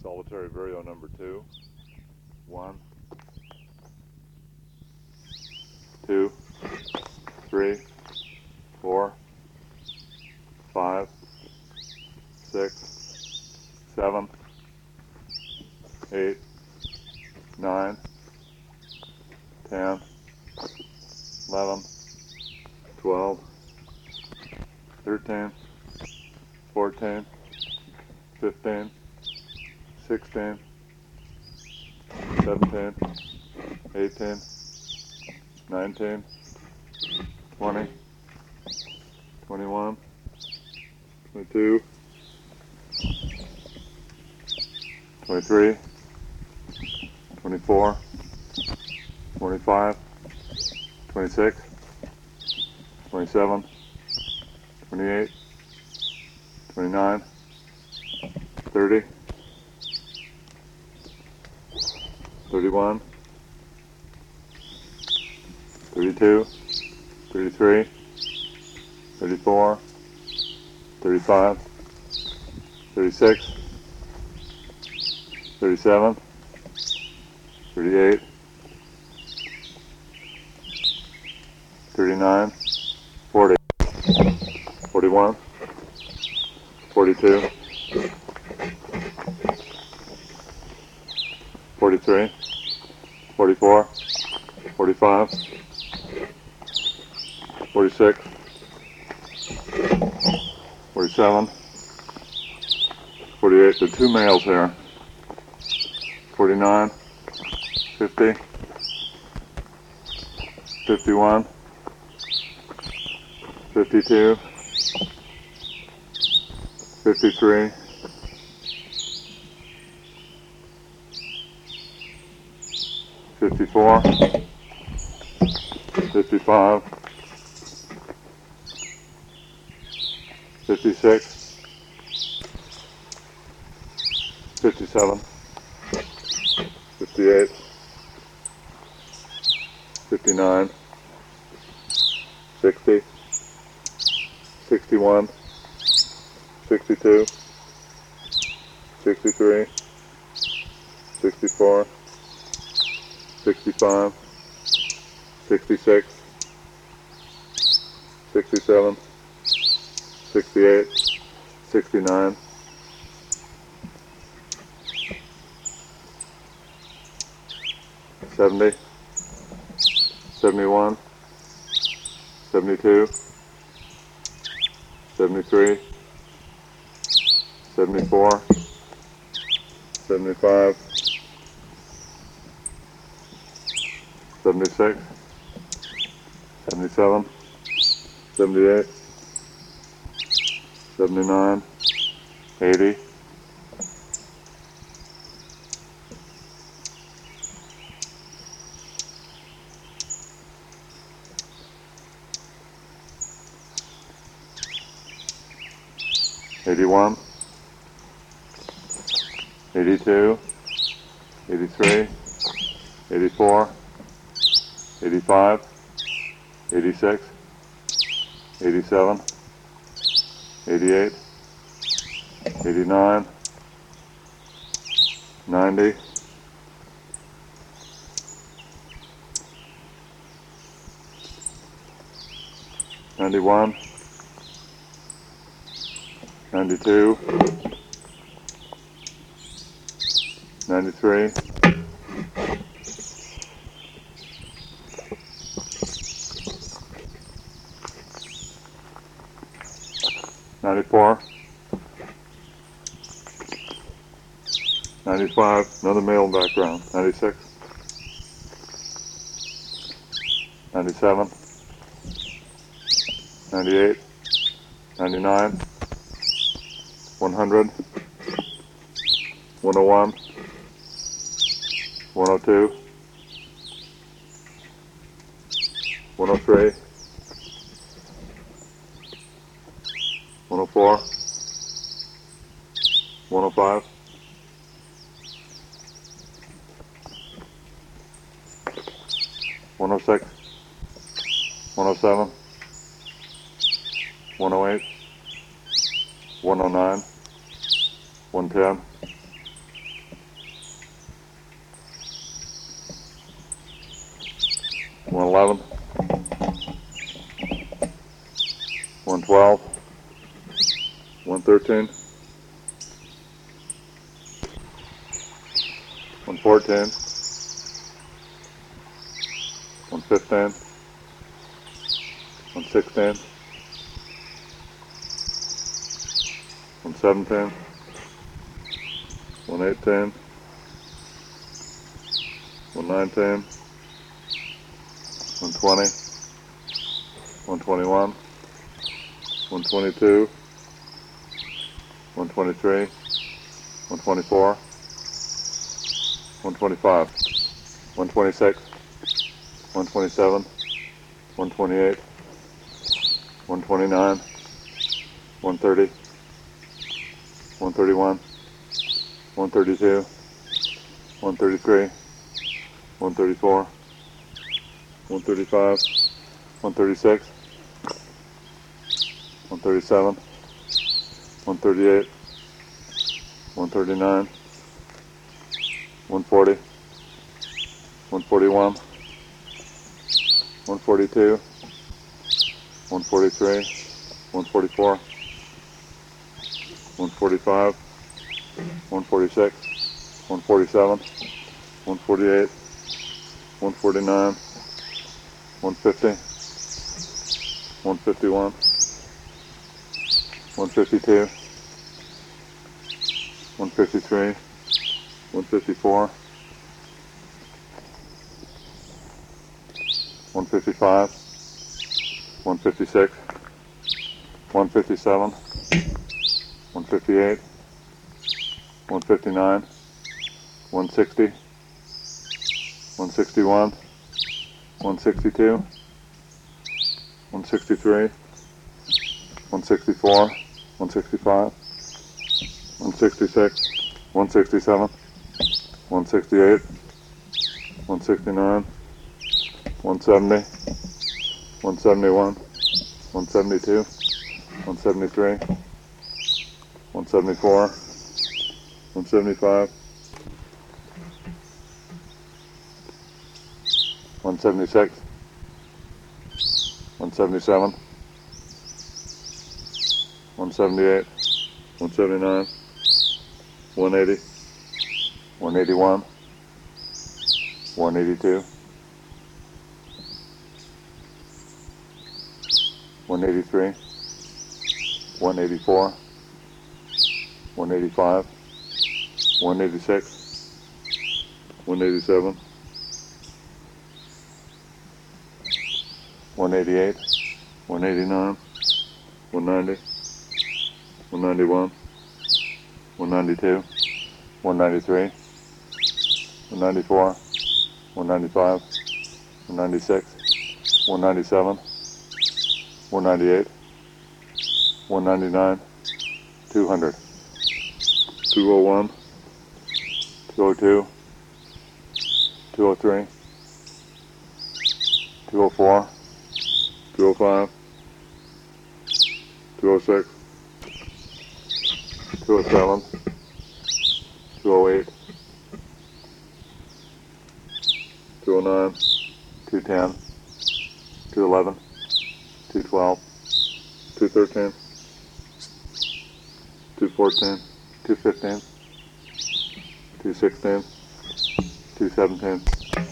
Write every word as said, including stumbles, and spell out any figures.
Solitary Vireo number two. One, two, three, four, five, six, seven, eight, nine, ten, eleven, twelve, thirteen, fourteen, fifteen, sixteen, seventeen, eighteen, nineteen, twenty, twenty-one, twenty-two, twenty-three, twenty-four, twenty-five, twenty-six, twenty-seven, twenty-eight, twenty-nine, thirty, thirty-one, thirty-two, thirty-three, thirty-four, thirty-five, thirty-six, thirty-seven, thirty-eight, thirty-nine, forty, forty-one, forty-two, forty-three, forty-four, forty-five, forty-six, forty-seven, forty-eight, there are two males here, forty-nine, fifty, fifty-one, fifty-two, fifty-three, fifty-four, fifty-five, fifty-six, fifty-seven, fifty-eight, fifty-nine, sixty, sixty-one, sixty-two, sixty-three, sixty-four, sixty-five, sixty-six, sixty-seven, sixty-eight, sixty-nine, seventy, seventy-one, seventy-two, seventy-three, seventy-four, seventy-five, seventy-six, seventy-seven, seventy-eight, seventy-nine, eighty, eighty-one, eighty-two, eighty-three, eighty-four, eighty-five, eighty-six, eighty-seven, eighty-eight, eighty-nine, ninety, ninety-one, ninety-two, ninety-three, ninety-four, ninety-five, another male background, ninety-six, ninety-seven, ninety-eight, ninety-nine, one hundred, one oh one, one oh two, one oh three, one oh four, one oh five, one oh six, one oh seven, one oh eight, one oh nine, one ten, one eleven, one twelve, one thirteen, one fourteen, one fifteen, one sixteen, one seventeen, one eighteen, one nineteen, one twenty, one twenty-one, one twenty-two, one twenty-three, one twenty-four, one twenty-five, one twenty-six, one twenty-seven, one twenty-eight, one twenty-nine, one thirty, one thirty-one, one thirty-two, one thirty-three, one thirty-four, one thirty-five, one thirty-six, one thirty-seven, one thirty-eight, one thirty-nine, one forty, one forty-one, one forty-two, one forty-three, one forty-four, one forty-five, one forty-six, one forty-seven, one forty-eight, one forty-nine, one fifty, one fifty-one, one fifty-two, one fifty-three, one fifty-four, one fifty-five, one fifty-six, one fifty-seven, one fifty-eight, one fifty-nine, one sixty, one sixty-one, one sixty-two, one sixty-three, one sixty-four, one sixty-five, one sixty-six, one sixty-seven, one sixty-eight, one sixty-nine, one seventy, one seventy-one, one seventy-two, one seventy-three, one seventy-four, one seventy-five, one seventy-six, one seventy-seven, one seventy-eight, one seventy-nine, one eighty, one eighty-one, one eighty-two, one eighty-three, one eighty-four, one eighty-five, one eighty-six, one eighty-seven, one eighty-eight, one eighty-nine, one ninety, one ninety-one, one ninety-two, one ninety-three, one ninety-four, one ninety-five, one ninety-six, one ninety-seven, one ninety-eight, one ninety-nine, two hundred, two oh one, two oh two, two oh three, two oh four, two oh five, two oh six, two oh seven, two oh eight, two oh nine, two ten, two eleven, two twelve, two thirteen, two fourteen, two fifteen, two sixteen, two seventeen,